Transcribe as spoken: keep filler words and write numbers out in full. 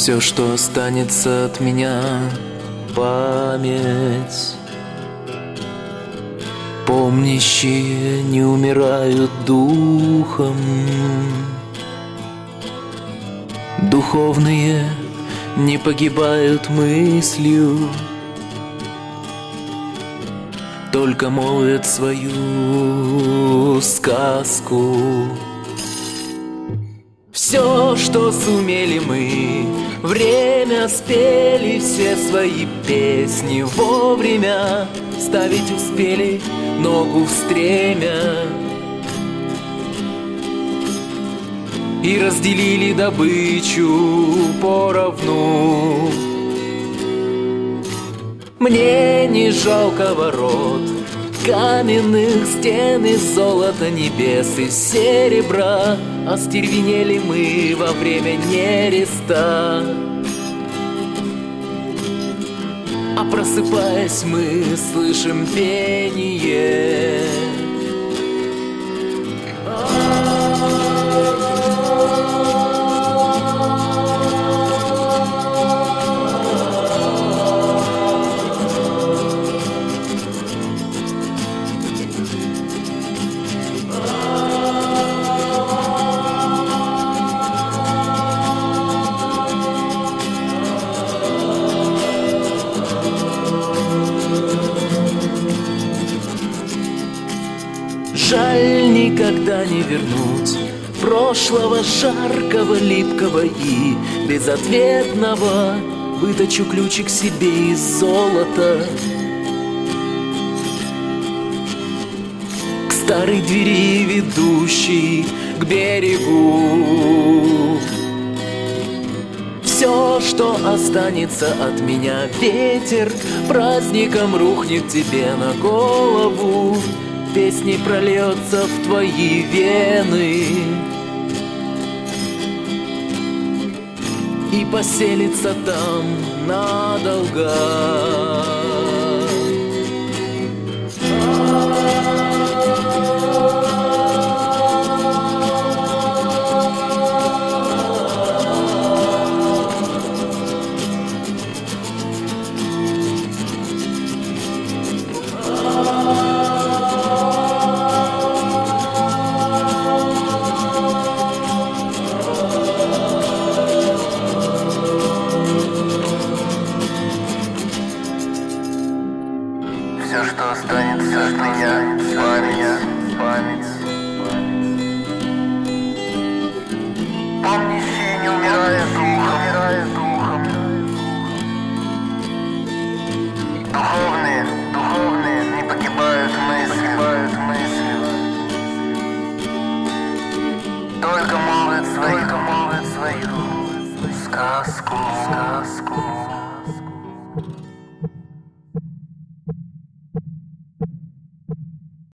Все, что останется от меня, память. Помнящие не умирают духом, духовные не погибают мыслью, только молвят свою сказку. Все, что сумели мы, время спели, все свои песни вовремя, ставить успели ногу в стремя и разделили добычу поровну. Мне не жалко ворот, каменных стен из золота, небес и серебра. Остервенели мы во время нереста, а просыпаясь мы слышим пение. Жаль никогда не вернуть прошлого жаркого, липкого и безответного. Выточу ключик себе из золота, к старой двери, ведущей к берегу. Все, что останется от меня, ветер праздником рухнет тебе на голову. Песней прольется в твои вены и поселится там надолго. Все, что останется от меня, память, память. Помнящие не умирают духом, умирают духом. Духовные, духовные не погибают мысли, погибают мысли. Только молвят свою, только молвят свою сказку, сказку.